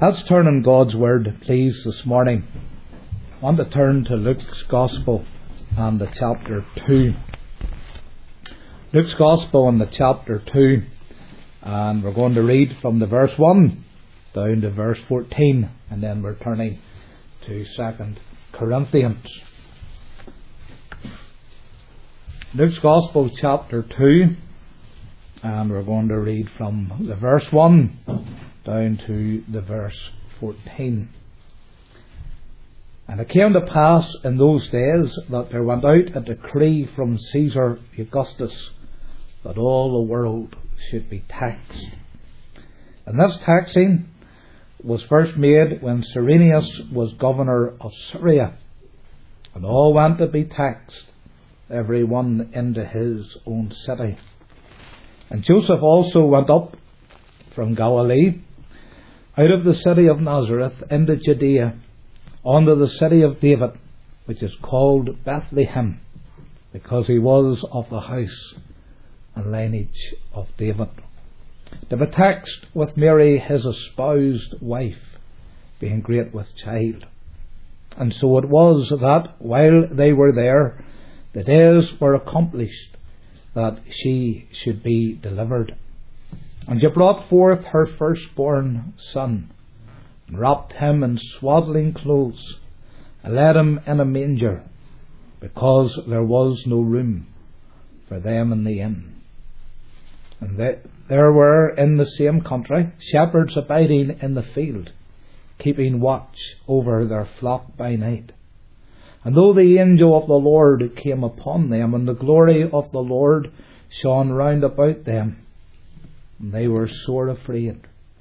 Let's turn in God's Word, please, this morning. I want to turn to Luke's Gospel and the chapter 2. Luke's Gospel and the chapter 2. And we're going to read from the verse 1 down to verse 14. And then we're turning to 2 Corinthians. Luke's Gospel, chapter 2. And we're going to read from the verse 1 down to the verse 14. And it came to pass in those days that there went out a decree from Caesar Augustus that all the world should be taxed. And this taxing was first made when Cyrenius was governor of Syria. And all went to be taxed, every one into his own city. And Joseph also went up from Galilee, out of the city of Nazareth, into Judea, unto the city of David, which is called Bethlehem, because he was of the house and lineage of David, to be taxed with Mary his espoused wife, being great with child. And so it was that, while they were there, the days were accomplished that she should be delivered. And she brought forth her firstborn son, and wrapped him in swaddling clothes, and laid him in a manger, because there was no room for them in the inn. And there were in the same country shepherds abiding in the field, keeping watch over their flock by night. And though the angel of the Lord came upon them, and the glory of the Lord shone round about them, and they were sore afraid.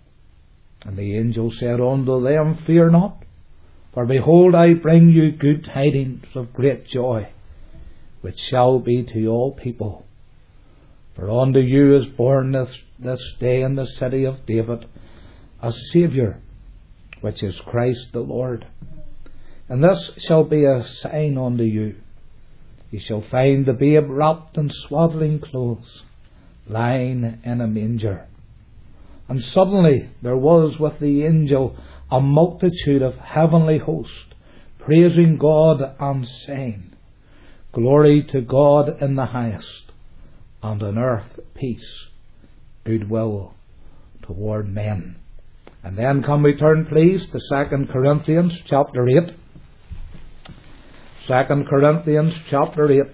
And the angel said unto them, Fear not, for behold, I bring you good tidings of great joy, which shall be to all people. For unto you is born this day in the city of David a Saviour, which is Christ the Lord. And this shall be a sign unto you. You shall find the babe wrapped in swaddling clothes, lying in a manger. And suddenly there was with the angel a multitude of heavenly hosts, praising God and saying, Glory to God in the highest, and on earth peace, goodwill toward men. And then can we turn, please, to 2 Corinthians chapter 8. 2 Corinthians chapter 8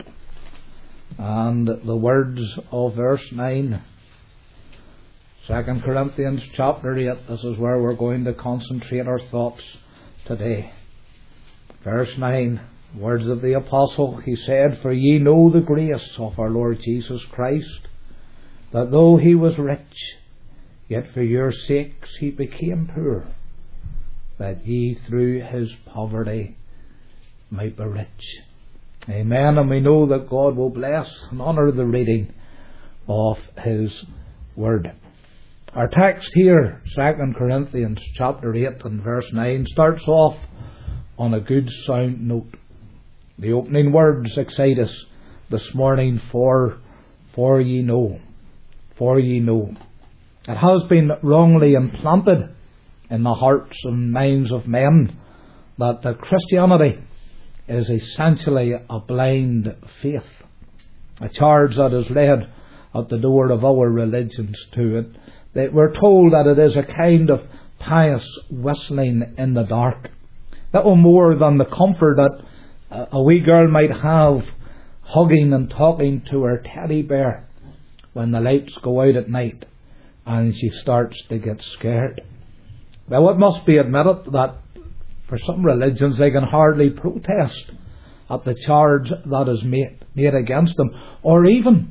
and the words of verse 9. 2 Corinthians chapter 8, this is where we're going to concentrate our thoughts today. Verse 9, words of the apostle, he said, For ye know the grace of our Lord Jesus Christ, that though he was rich, yet for your sakes he became poor, that ye through his poverty might be rich. Amen. And we know that God will bless and honour the reading of his word. Our text here, 2 Corinthians chapter 8 and verse 9, starts off on a good sound note. The opening words excite us this morning, for ye know. For ye know. It has been wrongly implanted in the hearts and minds of men that the Christianity is essentially a blind faith, a charge that is laid at the door of our religions to it. That we're told that it is a kind of pious whistling in the dark. Little more than the comfort that a wee girl might have hugging and talking to her teddy bear when the lights go out at night and she starts to get scared. Now it must be admitted that for some religions they can hardly protest at the charge that is made against them, or even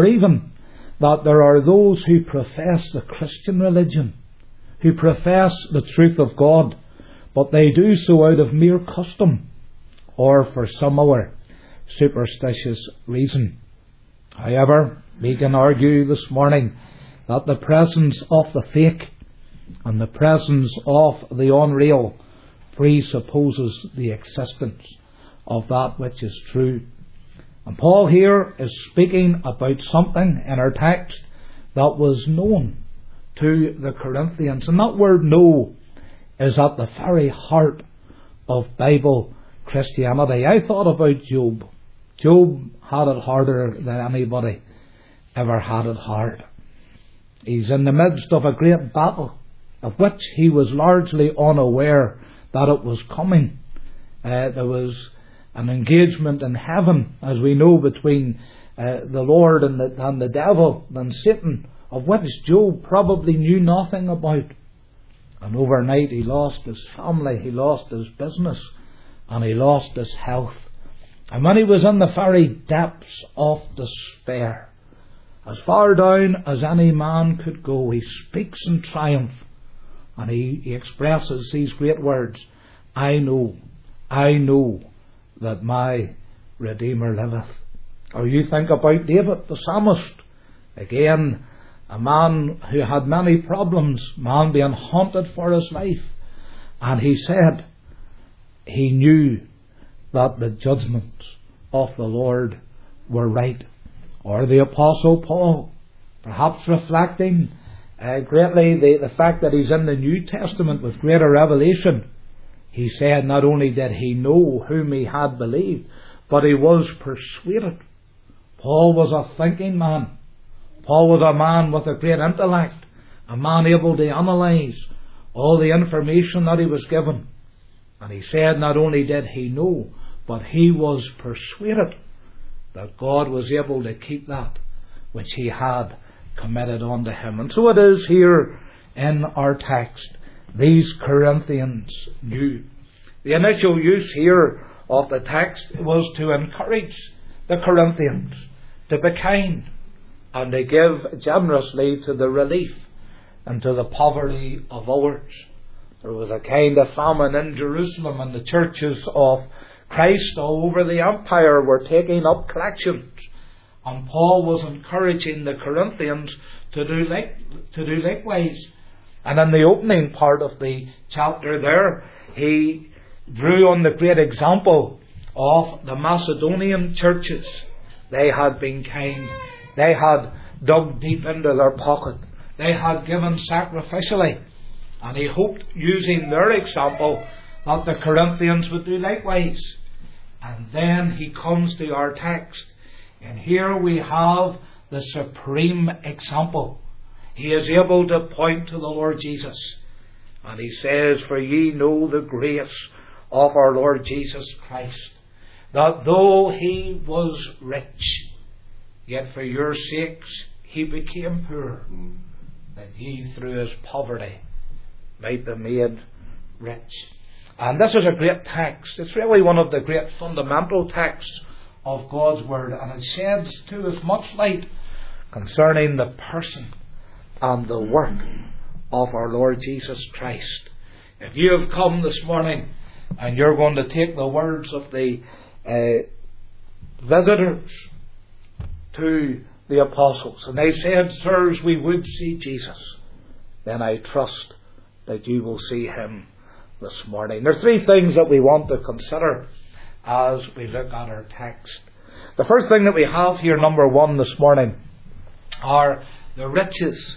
that there are those who profess the Christian religion, who profess the truth of God, but they do so out of mere custom or for some other superstitious reason. However, we can argue this morning that the presence of the fake and the presence of the unreal presupposes the existence of that which is true. And Paul here is speaking about something in our text that was known to the Corinthians. And that word know is at the very heart of Bible Christianity. I thought about Job. Job had it harder than anybody ever had it hard. He's in the midst of a great battle, of which he was largely unaware that it was coming. There was an engagement in heaven, as we know, between the Lord and the devil and Satan, of which Job probably knew nothing about. And overnight he lost his family, he lost his business, and he lost his health. And when he was in the very depths of despair, as far down as any man could go, he speaks in triumph, and he expresses these great words: I know that my Redeemer liveth. Or you think about David, the psalmist, again, a man who had many problems, man being haunted for his life. And he said he knew that the judgments of the Lord were right. Or the Apostle Paul, perhaps reflecting greatly the fact that he's in the New Testament with greater revelation, he said not only did he know whom he had believed, but he was persuaded. Paul was a thinking man. Paul was a man with a great intellect, a man able to analyse all the information that he was given. And he said not only did he know, but he was persuaded that God was able to keep that which he had committed unto him. And so it is here in our text. These Corinthians knew. The initial use here of the text was to encourage the Corinthians to be kind and to give generously to the relief and to the poverty of others. There was a kind of famine in Jerusalem, and the churches of Christ all over the empire were taking up collections. And Paul was encouraging the Corinthians to do likewise. And in the opening part of the chapter there, he drew on the great example of the Macedonian churches. They had been kind. They had dug deep into their pocket. They had given sacrificially. And he hoped, using their example, that the Corinthians would do likewise. And then he comes to our text. And here we have the supreme example. He is able to point to the Lord Jesus. And he says, for ye know the grace of our Lord Jesus Christ, that though he was rich, yet for your sakes he became poor, that ye through his poverty might be made rich. And this is a great text. It's really one of the great fundamental texts of God's Word, and it sheds to us much light concerning the person and the work of our Lord Jesus Christ. If you have come this morning and you're going to take the words of the visitors to the apostles, and they said, sirs, we would see Jesus, then I trust that you will see him this morning. There are three things that we want to consider as we look at our text. The first thing that we have here, number one this morning, are the riches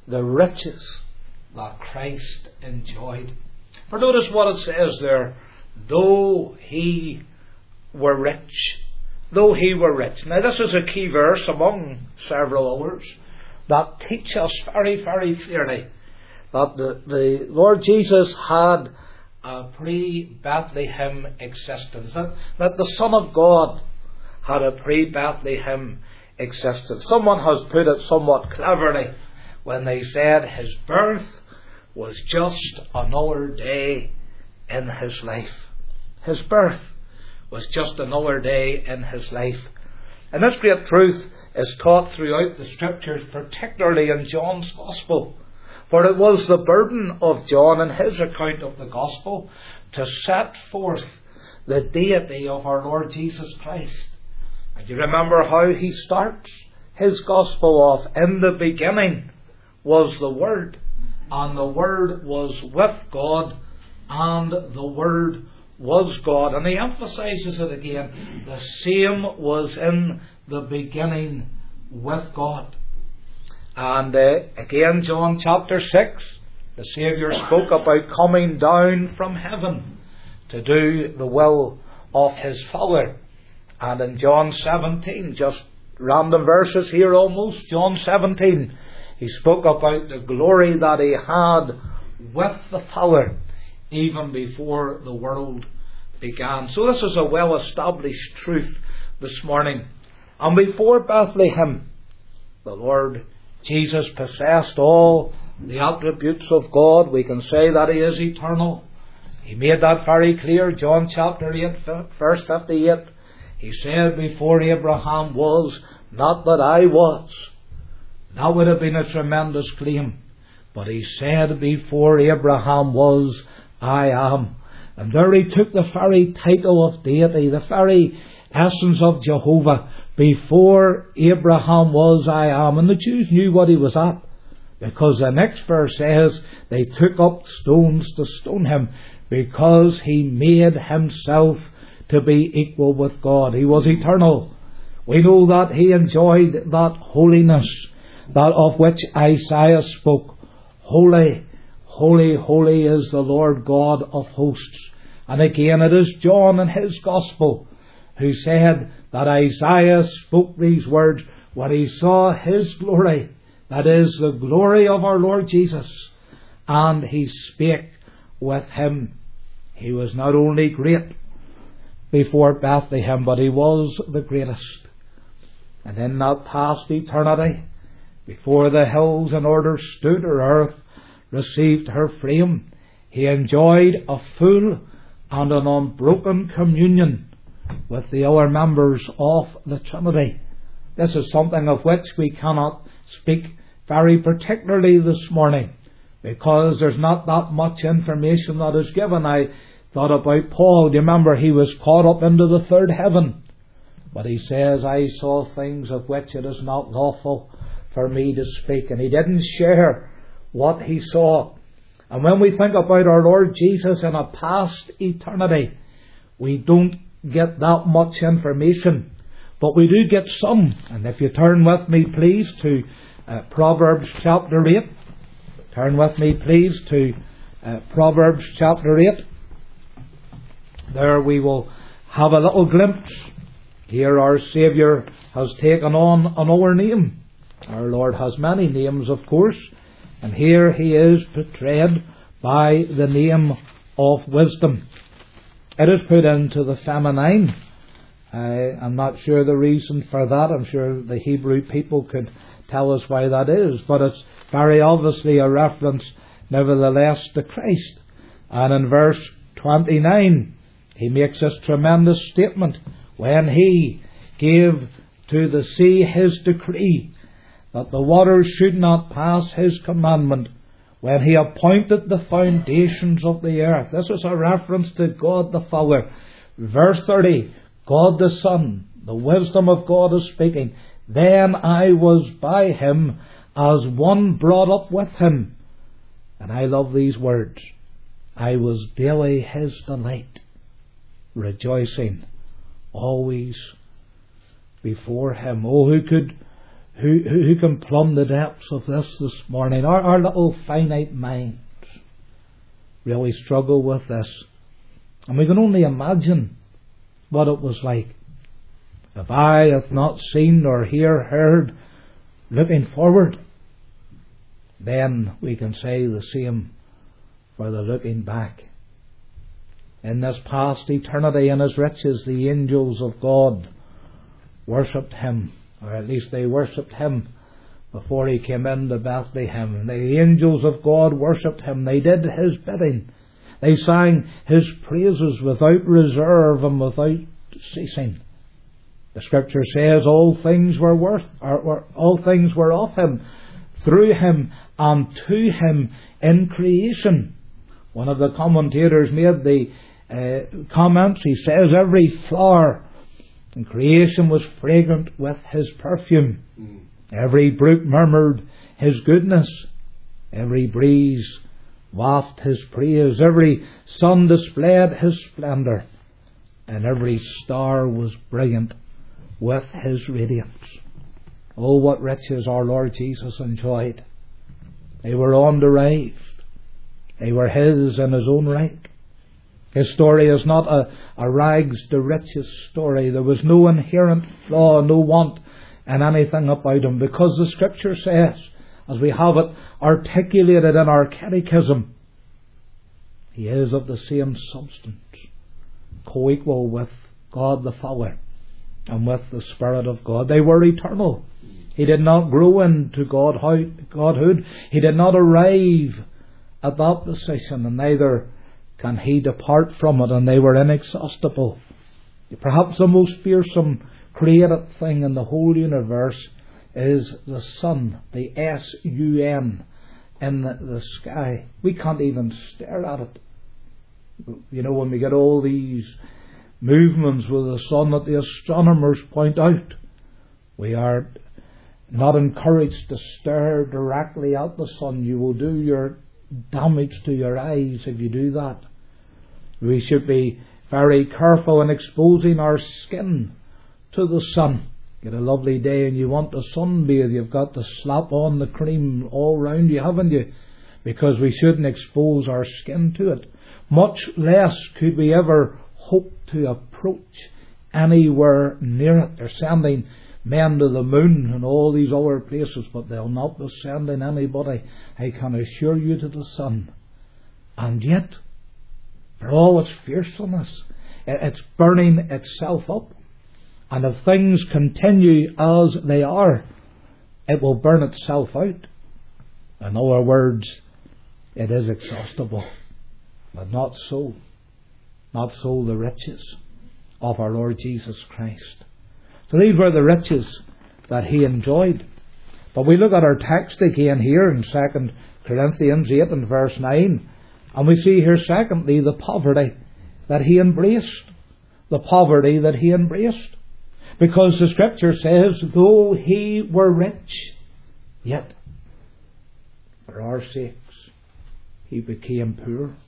that Christ enjoyed. For notice what it says there, though he were rich. Though he were rich. Now this is a key verse among several others that teach us very, very clearly that the Lord Jesus had a pre-Bethlehem existence. That the Son of God had a pre-Bethlehem existence. Someone has put it somewhat cleverly when they said his birth was just another day in his life. His birth was just another day in his life. And this great truth is taught throughout the Scriptures, particularly in John's Gospel. For it was the burden of John in his account of the Gospel to set forth the deity of our Lord Jesus Christ. And you remember how he starts his Gospel off. In the beginning was the Word, and the Word was with God, and the Word was God. And he emphasizes it again. The same was in the beginning with God. And again, John chapter 6, the Saviour spoke about coming down from heaven to do the will of His Father. And in John 17, just random verses here almost, John 17, He spoke about the glory that He had with the Father even before the world began. So this is a well-established truth this morning. And before Bethlehem, the Lord Jesus possessed all the attributes of God. We can say that He is eternal. He made that very clear. John chapter 8, verse 58. He said, before Abraham was, not that I was. That would have been a tremendous claim. But He said, before Abraham was, I am. And there He took the very title of deity, the very essence of Jehovah. Before Abraham was, I am. And the Jews knew what He was at, because the next verse says they took up stones to stone Him, because He made Himself to be equal with God. He was eternal. We know that He enjoyed that holiness, that of which Isaiah spoke. Holy, holy, holy is the Lord God of hosts. And again it is John in his Gospel who said that Isaiah spoke these words when he saw His glory, that is, the glory of our Lord Jesus, and he spake with Him. He was not only great before Bethlehem, but He was the greatest. And in that past eternity, before the hills in order stood, or earth received her frame, He enjoyed a full and an unbroken communion with the other members of the Trinity. This is something of which we cannot speak very particularly this morning, because there's not that much information that is given. I thought about Paul. Do you remember he was caught up into the third heaven? But he says, I saw things of which it is not lawful for me to speak. And he didn't share what he saw. And when we think about our Lord Jesus in a past eternity, we don't get that much information, but we do get some. And if you turn with me please to Proverbs chapter 8. Turn with me please to Proverbs chapter 8. There we will have a little glimpse. Here our Saviour has taken on another name. Our Lord has many names, of course, and here He is portrayed by the name of wisdom. It is put into the feminine. I'm not sure the reason for that. I'm sure the Hebrew people could tell us why that is, but it's very obviously a reference nevertheless to Christ. And in verse 29 He makes this tremendous statement: when He gave to the sea His decree, that the waters should not pass His commandment, when He appointed the foundations of the earth. This is a reference to God the Father. Verse 30, God the Son, the wisdom of God is speaking. Then I was by Him as one brought up with Him. And I love these words. I was daily His delight, rejoicing always before Him. Oh, who can plumb the depths of this morning? Our little finite minds really struggle with this. And we can only imagine what it was like. If eye hath not seen nor ear heard, looking forward, then we can say the same for the looking back. In this past eternity and His riches, the angels of God worshipped Him, or at least they worshipped Him before He came into Bethlehem. The angels of God worshipped Him. They did His bidding. They sang His praises without reserve and without ceasing. The Scripture says all things were of Him, through Him, and to Him in creation. One of the commentators made the comments. He says every flower in creation was fragrant with His perfume. Every brook murmured His goodness. Every breeze wafted His praise. Every sun displayed His splendour. And every star was brilliant with His radiance. Oh, what riches our Lord Jesus enjoyed. They were underived. They were His in His own right. His story is not a rags to riches story. There was no inherent flaw, no want in anything about Him, because the Scripture says, as we have it articulated in our catechism, He is of the same substance, co-equal with God the Father and with the Spirit of God. They were eternal. He did not grow into Godhood. He did not arrive at that position, and neither can He depart from it, and they were inexhaustible. Perhaps the most fearsome created thing in the whole universe is the sun, the sun in the sky. We can't even stare at it. You know, when we get all these movements with the sun that the astronomers point out, we are not encouraged to stare directly at the sun. You will do your damage to your eyes if you do that. We should be very careful in exposing our skin to the sun. Get a lovely day and you want to sunbathe, you've got to slap on the cream all round you, haven't you? Because we shouldn't expose our skin to it. Much less could we ever hope to approach anywhere near it. They're sending men to the moon and all these other places, but they'll not be sending anybody, I can assure you, to the sun. And yet, for all its fearfulness, it's burning itself up. And if things continue as they are, it will burn itself out. In other words, it is exhaustible. But not so. Not so the riches of our Lord Jesus Christ. So these were the riches that He enjoyed. But we look at our text again here in 2 Corinthians 8 and verse 9. And we see here secondly the poverty that He embraced. The poverty that He embraced. Because the Scripture says, though He were rich, yet for our sakes He became poor.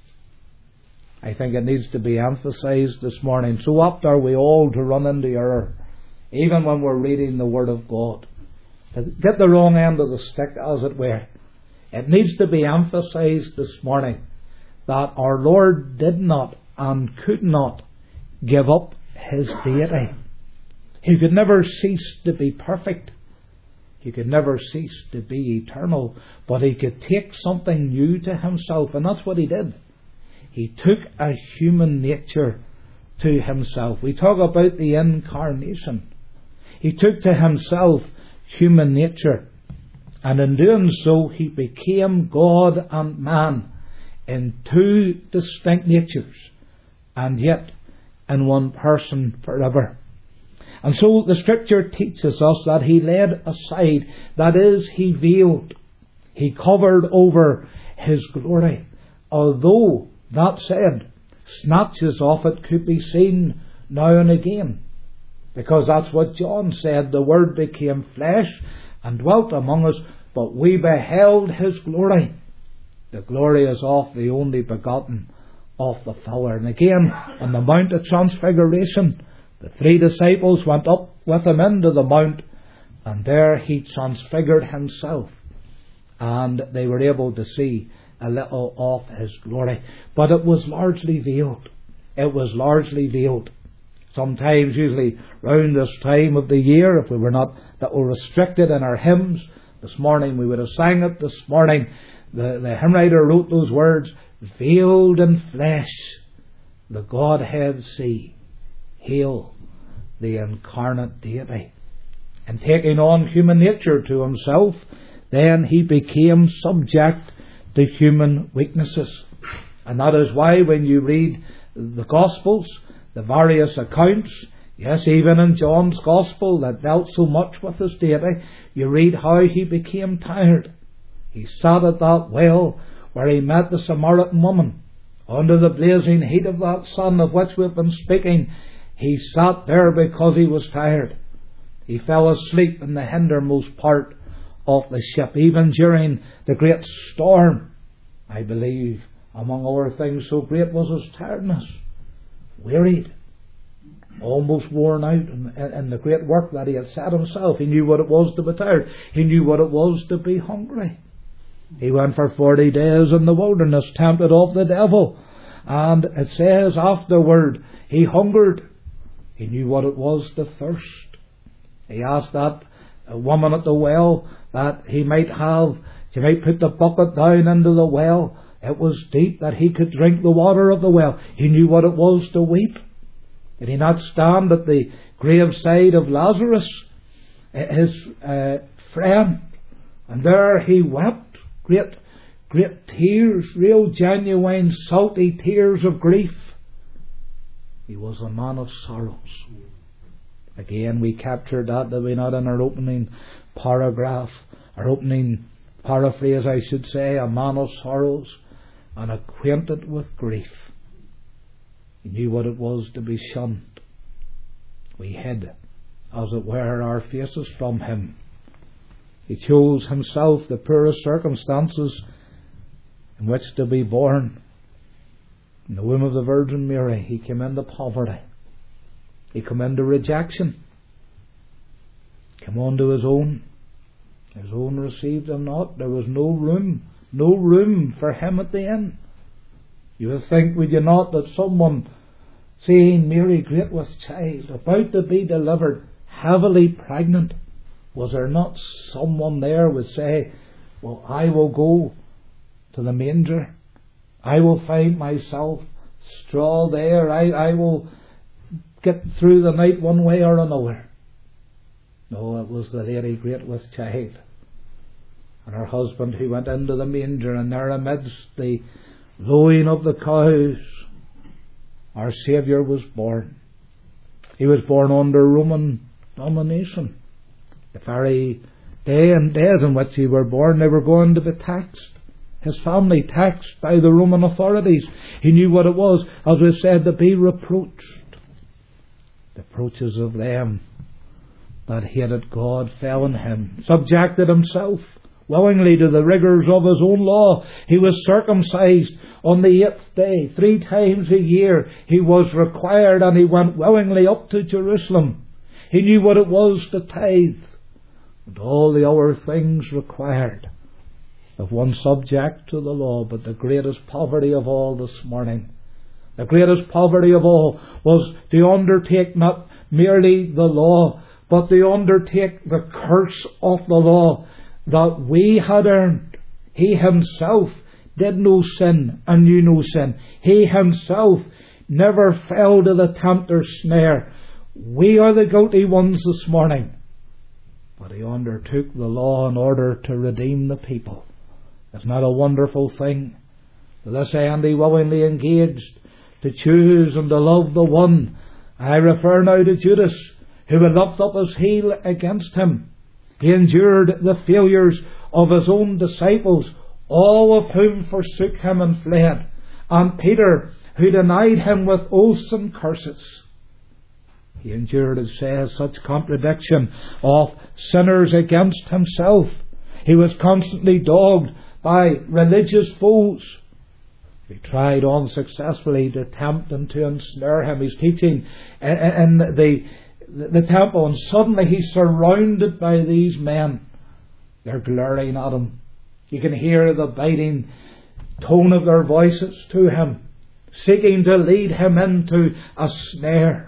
I think it needs to be emphasized this morning. So apt are we all to run into error, even when we're reading the Word of God. To get the wrong end of the stick, as it were. It needs to be emphasized this morning that our Lord did not and could not give up His deity. He could never cease to be perfect. He could never cease to be eternal. But He could take something new to Himself, and that's what He did. He took a human nature to Himself. We talk about the incarnation. He took to Himself human nature. And in doing so, He became God and man in two distinct natures, and yet in one person forever. And so the Scripture teaches us that He laid aside, that is, He veiled, He covered over His glory. Although, that said, snatches of it could be seen now and again. Because that's what John said, the Word became flesh and dwelt among us, but we beheld His glory. The glory is of the only begotten of the Father. And again, on the Mount of Transfiguration, the 3 disciples went up with Him into the mount, and there He transfigured Himself, and they were able to see a little of His glory. But it was largely veiled. It was largely veiled. Sometimes, usually round this time of the year, if we were not that were restricted in our hymns, this morning we would have sang it. This morning the hymn writer wrote those words, veiled in flesh, the Godhead see. Hail the incarnate deity. And taking on human nature to Himself, then He became subject to human weaknesses. And that is why when you read the Gospels, the various accounts, yes, even in John's Gospel that dealt so much with His deity, you read how He became tired. He sat at that well where He met the Samaritan woman. Under the blazing heat of that sun of which we've been speaking, He sat there because He was tired. He fell asleep in the hindermost part of the ship, even during the great storm. I believe, among other things, so great was His tiredness. Wearied, almost worn out in the great work that He had set Himself. He knew what it was to be tired. He knew what it was to be hungry. He went for 40 days in the wilderness, tempted of the devil. And it says afterward, he hungered. He knew what it was to thirst. He asked that woman at the well that she might put the bucket down into the well. It was deep, that he could drink the water of the well. He knew what it was to weep. Did he not stand at the graveside of Lazarus, his friend? And there he wept. Great tears, real genuine salty tears of grief. He was a man of sorrows. Again, we captured that, did we not, in our opening paragraph, our opening paraphrase, I should say, a man of sorrows and acquainted with grief. He knew what it was to be shunned. We hid, as it were, our faces from him. He chose himself the poorest circumstances in which to be born. In the womb of the Virgin Mary, he came into poverty. He came into rejection. Came on to his own. His own received him not. There was no room for him at the inn. You would think, would you not, that someone seeing Mary great with child, about to be delivered, heavily pregnant, was there not someone there would say, well, I will go to the manger. I will find myself straw there. I will get through the night one way or another. No, it was the lady great with child, and her husband who went into the manger, and there amidst the lowing of the cows, our Saviour was born. He was born under Roman domination. The very day and days in which he were born, they were going to be taxed. His family taxed by the Roman authorities. He knew what it was, as we said, to be reproached. The reproaches of them that hated God fell on him. Subjected himself willingly to the rigours of his own law. He was circumcised on the 8th day. 3 times a year he was required, and he went willingly up to Jerusalem. He knew what it was to tithe and all the other things required of one subject to the law. But the greatest poverty of all this morning, the greatest poverty of all, was to undertake not merely the law, but to undertake the curse of the law that we had earned. He himself did no sin and knew no sin. He himself never fell to the tempter's snare. We are the guilty ones this morning. But he undertook the law in order to redeem the people. Isn't that a wonderful thing? To this end he willingly engaged to choose and to love the one. I refer now to Judas, who had lifted up his heel against him. He endured the failures of his own disciples, all of whom forsook him and fled. And Peter, who denied him with oaths and curses. He endured, it says, such contradiction of sinners against himself. He was constantly dogged by religious foes. He tried unsuccessfully to tempt and to ensnare him. He's teaching in the temple, and suddenly he's surrounded by these men. They're glaring at him. You can hear the biting tone of their voices to him, seeking to lead him into a snare.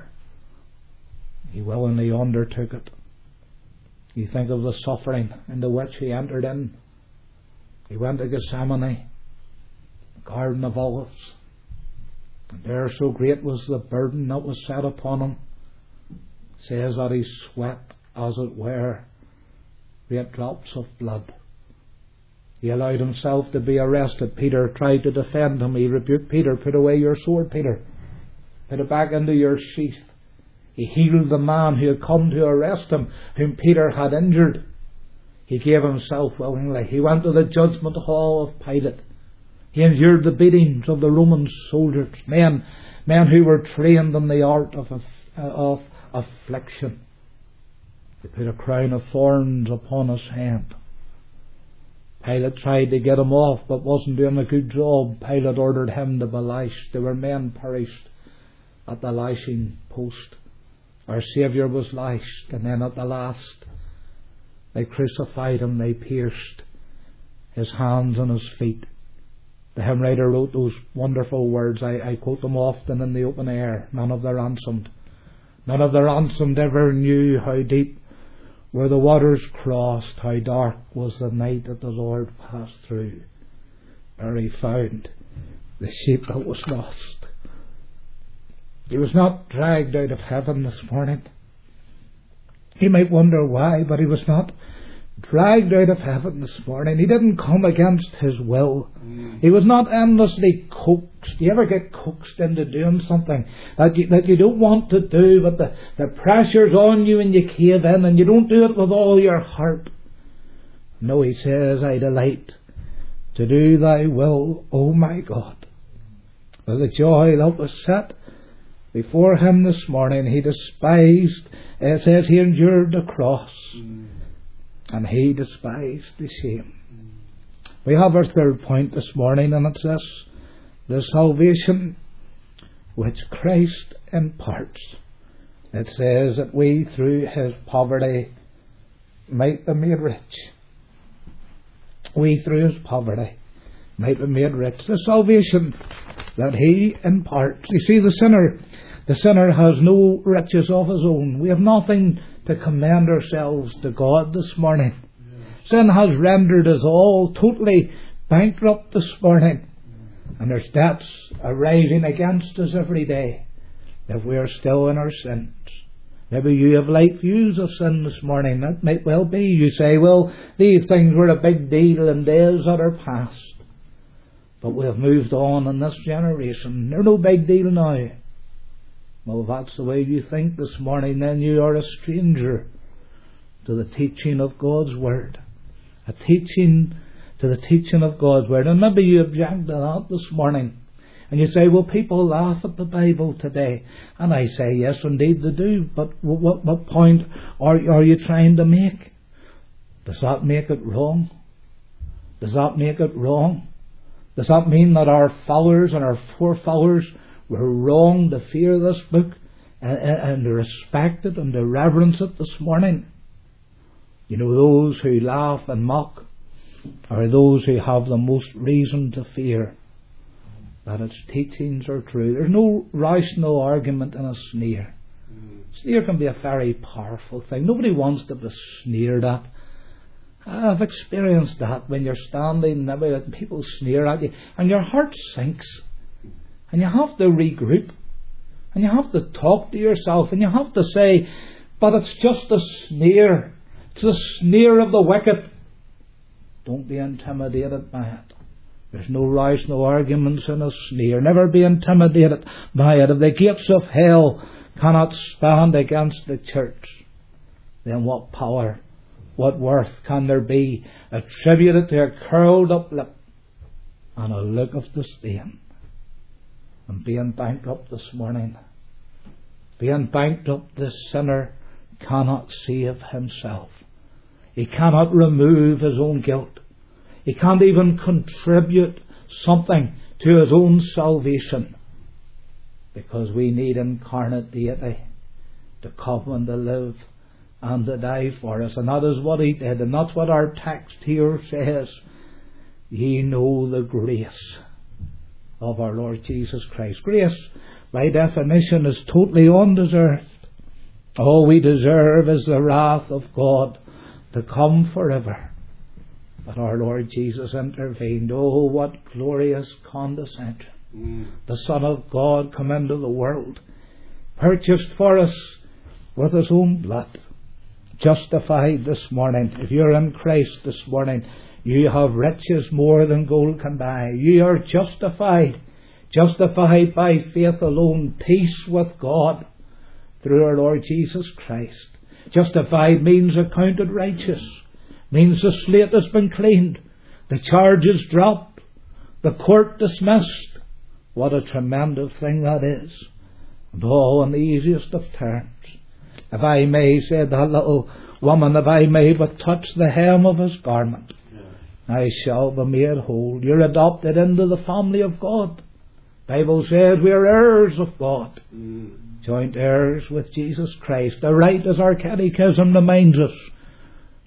He willingly undertook it. You think of the suffering into which he entered in. He went to Gethsemane, the Garden of Olives, and there so great was the burden that was set upon him. It says that he sweat, as it were, great drops of blood. He allowed himself to be arrested. Peter tried to defend him. He rebuked Peter. Put away your sword, Peter. Put it back into your sheath. He healed the man who had come to arrest him, whom Peter had injured. He gave himself willingly. He went to the judgment hall of Pilate. He endured the beatings of the Roman soldiers, men who were trained in the art of affliction. They put a crown of thorns upon his head. Pilate tried to get him off, but wasn't doing a good job. Pilate ordered him to be lashed. There were men perished at the lashing post. Our Saviour was lashed, and then at the last they crucified him, they pierced his hands and his feet. The hymn writer wrote those wonderful words. I quote them often in the open air. None of the ransomed ever knew how deep were the waters crossed, how dark was the night that the Lord passed through, ere he found the sheep that was lost. He was not dragged out of heaven this morning. You might wonder why, but he was not dragged out of heaven this morning. He didn't come against his will. He was not endlessly coaxed. You ever get coaxed into doing something that you don't want to do, but the pressure's on you and you cave in and you don't do it with all your heart? No, he says, I delight to do thy will, O my God. With the joy that was set before him this morning, he despised, it says he endured the cross. And he despised the shame. We have our third point this morning, and it's this: the salvation which Christ imparts. It says that we through his poverty might be made rich. We through his poverty might be made rich. The salvation that he imparts. You see, the sinner has no riches of his own. We have nothing to commend ourselves to God this morning. Sin has rendered us all totally bankrupt this morning, and there's debts arising against us every day if we are still in our sins. Maybe you have light views of sin this morning. That might well be. You say, well, these things were a big deal in days that are past, but we have moved on in this generation. They're no big deal now. Well, if that's the way you think this morning, then you are a stranger to the teaching of God's Word. To the teaching of God's Word. And maybe you object to that this morning. And you say, well, people laugh at the Bible today. And I say, yes, indeed they do. But what point are you trying to make? Does that make it wrong? Does that make it wrong? Does that mean that our followers and our forefathers were wrong to fear this book and to respect it and to reverence it this morning? You know, those who laugh and mock are those who have the most reason to fear that its teachings are true. There's no rational argument in a sneer. Sneer can be a very powerful thing. Nobody wants to be sneered at. I've experienced that when you're standing and people sneer at you and your heart sinks. And you have to regroup. And you have to talk to yourself. And you have to say, but it's just a sneer. It's a sneer of the wicked. Don't be intimidated by it. There's no rational arguments in a sneer. Never be intimidated by it. If the gates of hell cannot stand against the church, then what power, what worth can there be attributed to a curled up lip and a look of disdain? And being bankrupt this morning, being bankrupt, this sinner cannot save himself. He cannot remove his own guilt. He can't even contribute something to his own salvation, because we need incarnate deity to come and to live and to die for us. And that is what he did, and that's what our text here says. Ye know the grace of our Lord Jesus Christ. Grace, by definition, is totally undeserved. All we deserve is the wrath of God to come forever. But our Lord Jesus intervened. Oh, what glorious condescension. The Son of God come into the world, purchased for us with his own blood, justified this morning. If you're in Christ this morning, you have riches more than gold can buy. You are justified. Justified by faith alone. Peace with God through our Lord Jesus Christ. Justified means accounted righteous. Means the slate has been cleaned. The charges dropped. The court dismissed. What a tremendous thing that is. And all in the easiest of terms. If I may, said that little woman, if I may but touch the hem of his garment, I shall be made whole. You're adopted into the family of God. The Bible says we are heirs of God. Joint heirs with Jesus Christ. The right, as our catechism reminds us,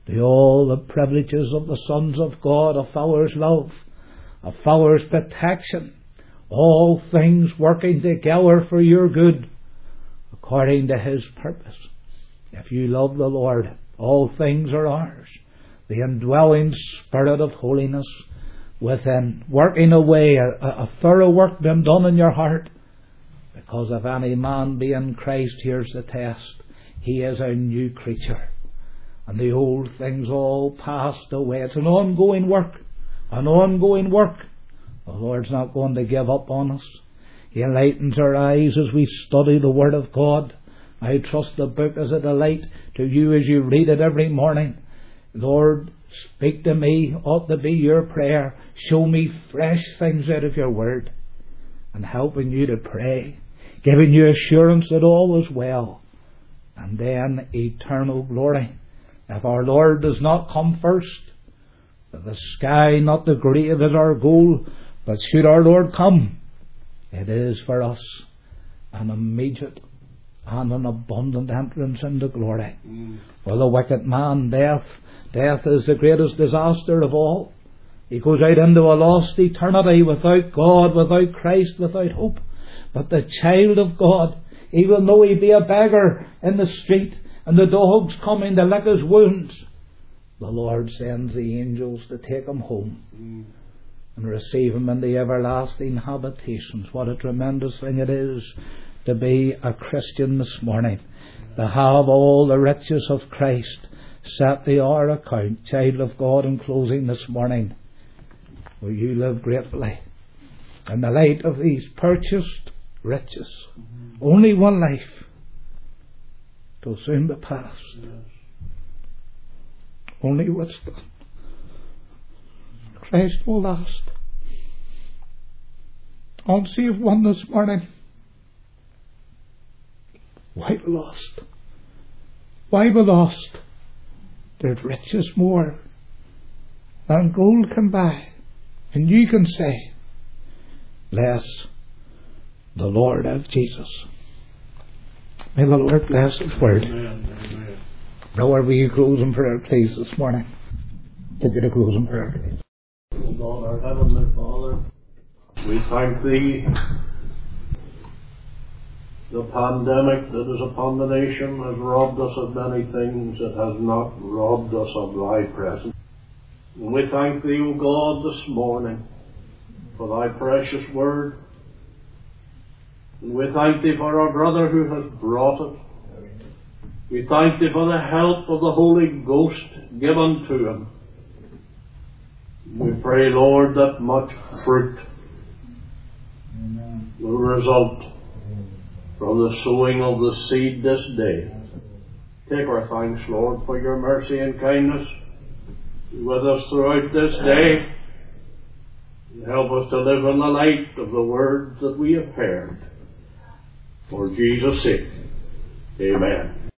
to all the privileges of the sons of God, of our love, of our protection, all things working together for your good, according to His purpose. If you love the Lord, all things are ours. The indwelling Spirit of holiness within, working away a thorough work being done in your heart. Because if any man be in Christ, here's the test: he is a new creature, and the old things all passed away. It's an ongoing work, an ongoing work. The Lord's not going to give up on us. He enlightens our eyes as we study the Word of God. I trust the book is a delight to you as you read it every morning. Lord, speak to me, ought to be your prayer. Show me fresh things out of your Word, and helping you to pray, giving you assurance that all is well, and then eternal glory. If our Lord does not come first, the sky, not the grave, is our goal, but should our Lord come, it is for us an immediate and an abundant entrance into glory. For the wicked man, death is the greatest disaster of all. He goes out into a lost eternity without God, without Christ, without hope. But the child of God, even though he be a beggar in the street and the dogs coming to lick his wounds, the Lord sends the angels to take him home and receive him in the everlasting habitations. What a tremendous thing it is to be a Christian this morning, to have all the riches of Christ set to our account. Child of God, in closing this morning, will you live gratefully in the light of these purchased riches? Only one life, till soon be past. Only what's done. Christ will last. I'll save one this morning. Why be lost? Why be lost? There's riches more than gold can buy. And you can say, bless the Lord of Jesus. May the Lord bless His word. Amen. Lord, will you close in prayer, please, this morning? Take you to close in prayer, please. O God, our Heavenly Father, we thank Thee. The pandemic that is upon the nation has robbed us of many things. It has not robbed us of Thy presence. And we thank Thee, O God, this morning for Thy precious word. And we thank Thee for our brother who has brought it. We thank Thee for the help of the Holy Ghost given to him. We pray, Lord, that much fruit will result from the sowing of the seed this day. Take our thanks, Lord, for your mercy and kindness with us throughout this day. Help us to live in the light of the words that we have heard. For Jesus' sake, amen.